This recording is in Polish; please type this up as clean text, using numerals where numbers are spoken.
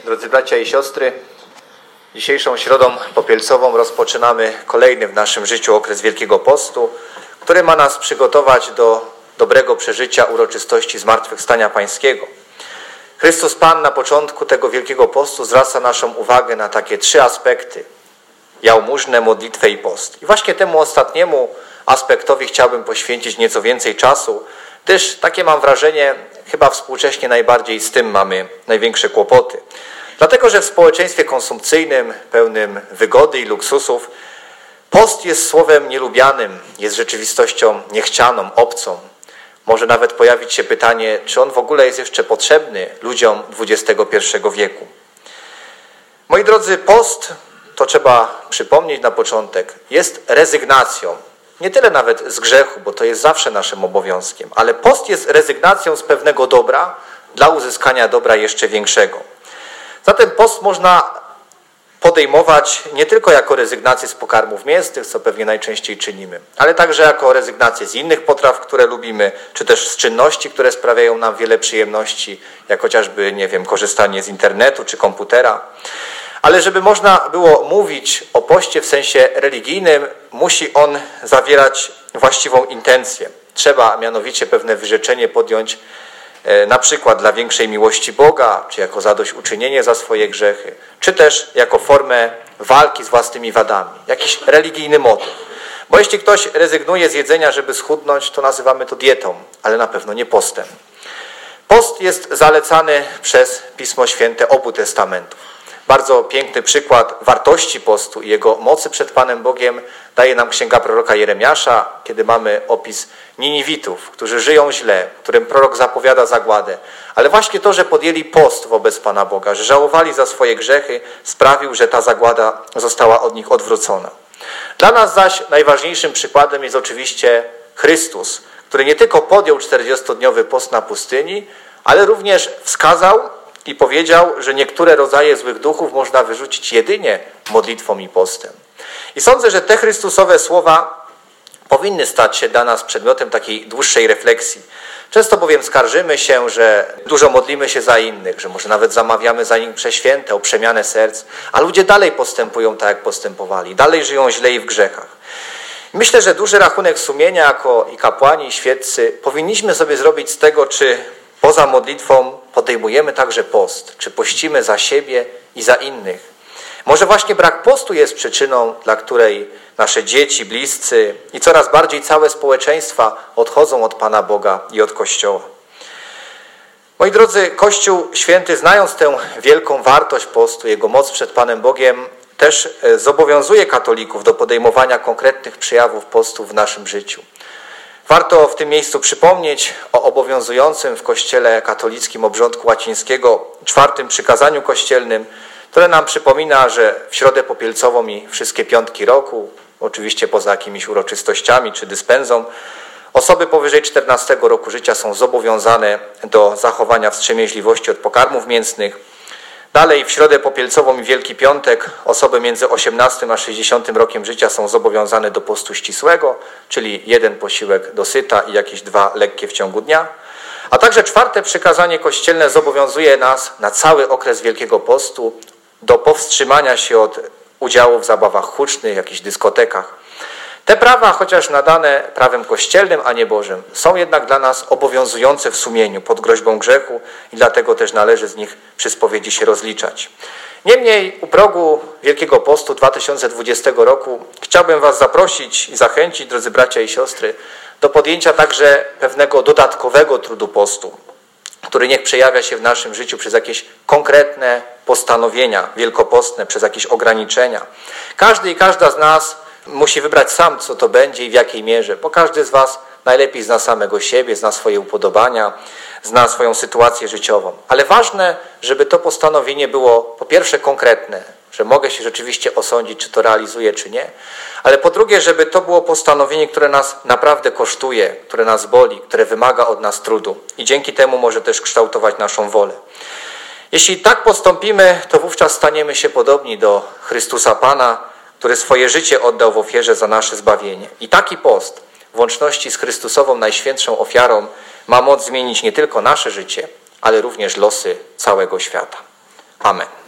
Drodzy bracia i siostry, dzisiejszą środą popielcową rozpoczynamy kolejny w naszym życiu okres Wielkiego Postu, który ma nas przygotować do dobrego przeżycia uroczystości Zmartwychwstania Pańskiego. Chrystus Pan na początku tego Wielkiego Postu zwraca naszą uwagę na takie trzy aspekty: jałmużnę, modlitwę i post. I właśnie temu ostatniemu aspektowi chciałbym poświęcić nieco więcej czasu, gdyż takie mam wrażenie, chyba współcześnie najbardziej z tym mamy największe kłopoty. Dlatego, że w społeczeństwie konsumpcyjnym, pełnym wygody i luksusów, post jest słowem nielubianym, jest rzeczywistością niechcianą, obcą. Może nawet pojawić się pytanie, czy on w ogóle jest jeszcze potrzebny ludziom XXI wieku. Moi drodzy, post, to trzeba przypomnieć na początek, jest rezygnacją. Nie tyle nawet z grzechu, bo to jest zawsze naszym obowiązkiem, ale post jest rezygnacją z pewnego dobra dla uzyskania dobra jeszcze większego. Zatem post można podejmować nie tylko jako rezygnację z pokarmów mięsnych, co pewnie najczęściej czynimy, ale także jako rezygnację z innych potraw, które lubimy, czy też z czynności, które sprawiają nam wiele przyjemności, jak chociażby, korzystanie z internetu czy komputera. Ale żeby można było mówić o poście w sensie religijnym, musi on zawierać właściwą intencję. Trzeba mianowicie pewne wyrzeczenie podjąć, na przykład dla większej miłości Boga, czy jako zadośćuczynienie za swoje grzechy, czy też jako formę walki z własnymi wadami. Jakiś religijny motyw. Bo jeśli ktoś rezygnuje z jedzenia, żeby schudnąć, to nazywamy to dietą, ale na pewno nie postem. Post jest zalecany przez Pismo Święte obu testamentów. Bardzo piękny przykład wartości postu i jego mocy przed Panem Bogiem daje nam księga proroka Jeremiasza, kiedy mamy opis Niniwitów, którzy żyją źle, którym prorok zapowiada zagładę. Ale właśnie to, że podjęli post wobec Pana Boga, że żałowali za swoje grzechy, sprawił, że ta zagłada została od nich odwrócona. Dla nas zaś najważniejszym przykładem jest oczywiście Chrystus, który nie tylko podjął 40-dniowy post na pustyni, ale również wskazał i powiedział, że niektóre rodzaje złych duchów można wyrzucić jedynie modlitwą i postem. I sądzę, że te Chrystusowe słowa powinny stać się dla nas przedmiotem takiej dłuższej refleksji. Często bowiem skarżymy się, że dużo modlimy się za innych, że może nawet zamawiamy za nich prześwięte, o przemianę serc, a ludzie dalej postępują tak, jak postępowali, dalej żyją źle i w grzechach. Myślę, że duży rachunek sumienia jako i kapłani, i świeccy powinniśmy sobie zrobić z tego, czy poza modlitwą podejmujemy także post, czy pościmy za siebie i za innych. Może właśnie brak postu jest przyczyną, dla której nasze dzieci, bliscy i coraz bardziej całe społeczeństwa odchodzą od Pana Boga i od Kościoła. Moi drodzy, Kościół Święty, znając tę wielką wartość postu, jego moc przed Panem Bogiem, też zobowiązuje katolików do podejmowania konkretnych przejawów postu w naszym życiu. Warto w tym miejscu przypomnieć o obowiązującym w Kościele katolickim obrządku łacińskiego 4. przykazaniu kościelnym, które nam przypomina, że w środę popielcową i wszystkie piątki roku, oczywiście poza jakimiś uroczystościami czy dyspensą, osoby powyżej 14 roku życia są zobowiązane do zachowania wstrzemięźliwości od pokarmów mięsnych. Dalej w środę popielcową i Wielki Piątek osoby między 18 a 60 rokiem życia są zobowiązane do postu ścisłego, czyli 1 posiłek dosyta i jakieś 2 lekkie w ciągu dnia. A także 4. przykazanie kościelne zobowiązuje nas na cały okres Wielkiego Postu do powstrzymania się od udziału w zabawach hucznych, jakichś dyskotekach. Te prawa, chociaż nadane prawem kościelnym, a nie Bożym, są jednak dla nas obowiązujące w sumieniu pod groźbą grzechu i dlatego też należy z nich przy spowiedzi się rozliczać. Niemniej u progu Wielkiego Postu 2020 roku chciałbym Was zaprosić i zachęcić, drodzy bracia i siostry, do podjęcia także pewnego dodatkowego trudu postu, który niech przejawia się w naszym życiu przez jakieś konkretne postanowienia wielkopostne, przez jakieś ograniczenia. Każdy i każda z nas musi wybrać sam, co to będzie i w jakiej mierze, bo każdy z Was najlepiej zna samego siebie, zna swoje upodobania, zna swoją sytuację życiową. Ale ważne, żeby to postanowienie było po pierwsze konkretne, że mogę się rzeczywiście osądzić, czy to realizuję, czy nie, ale po drugie, żeby to było postanowienie, które nas naprawdę kosztuje, które nas boli, które wymaga od nas trudu i dzięki temu może też kształtować naszą wolę. Jeśli tak postąpimy, to wówczas staniemy się podobni do Chrystusa Pana, który swoje życie oddał w ofierze za nasze zbawienie. I taki post w łączności z Chrystusową najświętszą ofiarą ma moc zmienić nie tylko nasze życie, ale również losy całego świata. Amen.